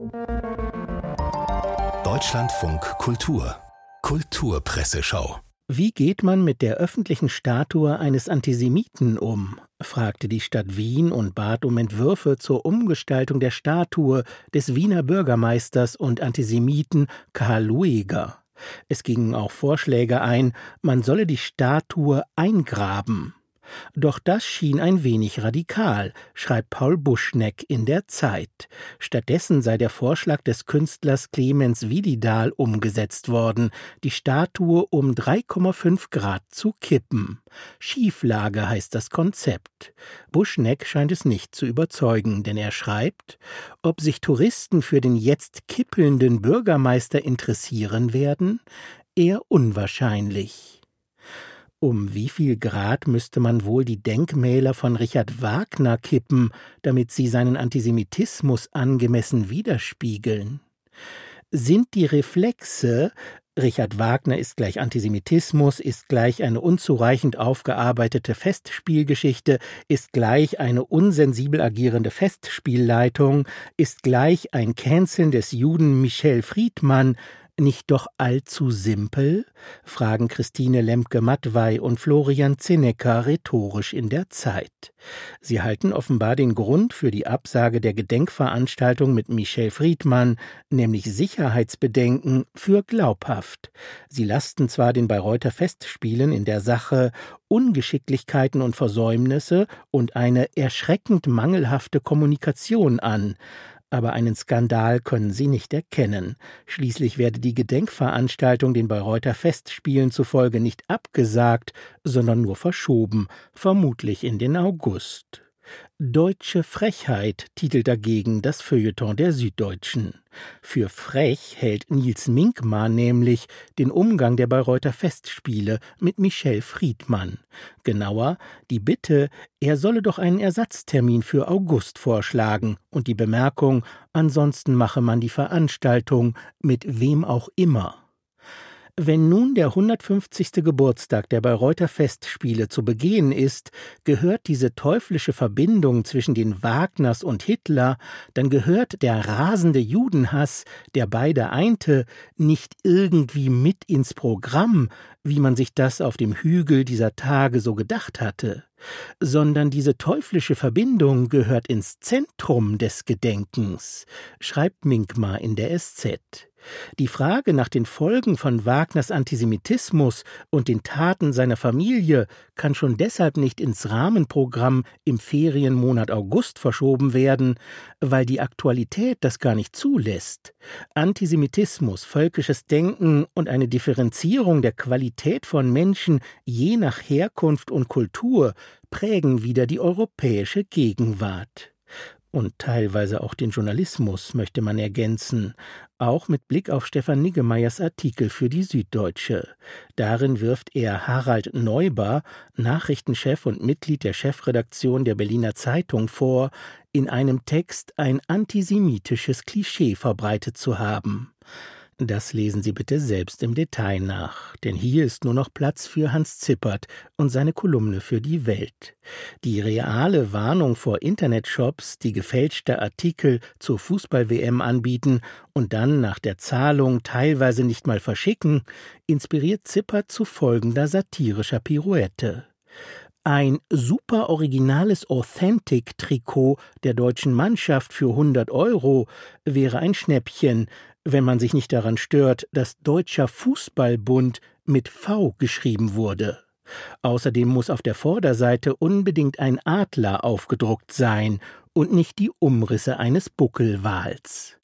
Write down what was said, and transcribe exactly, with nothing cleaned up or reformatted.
Deutschlandfunk Kultur Kulturpresseschau. Wie geht man mit der öffentlichen Statue eines Antisemiten um? Fragte die Stadt Wien und bat um Entwürfe zur Umgestaltung der Statue des Wiener Bürgermeisters und Antisemiten Karl Lueger. Es gingen auch Vorschläge ein, man solle die Statue eingraben. Doch das schien ein wenig radikal, schreibt Paul Buschneck in der Zeit. Stattdessen sei der Vorschlag des Künstlers Clemens Vididal umgesetzt worden, die Statue um drei Komma fünf Grad zu kippen. Schieflage heißt das Konzept. Buschneck scheint es nicht zu überzeugen, denn er schreibt, ob sich Touristen für den jetzt kippelnden Bürgermeister interessieren werden? Eher unwahrscheinlich. Um wie viel Grad müsste man wohl die Denkmäler von Richard Wagner kippen, damit sie seinen Antisemitismus angemessen widerspiegeln? Sind die Reflexe, Richard Wagner ist gleich Antisemitismus, ist gleich eine unzureichend aufgearbeitete Festspielgeschichte, ist gleich eine unsensibel agierende Festspielleitung, ist gleich ein Canceln des Juden Michel Friedmann, nicht doch allzu simpel? Fragen Christine Lemke-Mattwey und Florian Zinecker rhetorisch in der Zeit. Sie halten offenbar den Grund für die Absage der Gedenkveranstaltung mit Michel Friedmann, nämlich Sicherheitsbedenken, für glaubhaft. Sie lasten zwar den Bayreuther Festspielen in der Sache Ungeschicklichkeiten und Versäumnisse und eine erschreckend mangelhafte Kommunikation an, aber einen Skandal können sie nicht erkennen. Schließlich werde die Gedenkveranstaltung den Bayreuther Festspielen zufolge nicht abgesagt, sondern nur verschoben, vermutlich in den August. Deutsche Frechheit titelt dagegen das Feuilleton der Süddeutschen. Für frech hält Nils Minkmar nämlich den Umgang der Bayreuther Festspiele mit Michel Friedmann. Genauer die Bitte, er solle doch einen Ersatztermin für August vorschlagen und die Bemerkung, ansonsten mache man die Veranstaltung mit wem auch immer. Wenn nun der hundertfünfzigste Geburtstag der Bayreuther Festspiele zu begehen ist, gehört diese teuflische Verbindung zwischen den Wagners und Hitler, dann gehört der rasende Judenhass, der beide einte, nicht irgendwie mit ins Programm, wie man sich das auf dem Hügel dieser Tage so gedacht hatte, sondern diese teuflische Verbindung gehört ins Zentrum des Gedenkens, schreibt Minkmar in der S Z. Die Frage nach den Folgen von Wagners Antisemitismus und den Taten seiner Familie kann schon deshalb nicht ins Rahmenprogramm im Ferienmonat August verschoben werden, weil die Aktualität das gar nicht zulässt. Antisemitismus, völkisches Denken und eine Differenzierung der Qualität von Menschen je nach Herkunft und Kultur prägen wieder die europäische Gegenwart. Und teilweise auch den Journalismus, möchte man ergänzen, auch mit Blick auf Stefan Niggemeyers Artikel für die Süddeutsche. Darin wirft er Harald Neuber, Nachrichtenchef und Mitglied der Chefredaktion der Berliner Zeitung, vor, in einem Text ein antisemitisches Klischee verbreitet zu haben. Das lesen Sie bitte selbst im Detail nach, denn hier ist nur noch Platz für Hans Zippert und seine Kolumne für die Welt. Die reale Warnung vor Internetshops, die gefälschte Artikel zur Fußball-W M anbieten und dann nach der Zahlung teilweise nicht mal verschicken, inspiriert Zippert zu folgender satirischer Pirouette. Ein super originales Authentic-Trikot der deutschen Mannschaft für hundert Euro wäre ein Schnäppchen, wenn man sich nicht daran stört, dass Deutscher Fußballbund mit V geschrieben wurde. Außerdem muss auf der Vorderseite unbedingt ein Adler aufgedruckt sein und nicht die Umrisse eines Buckelwals.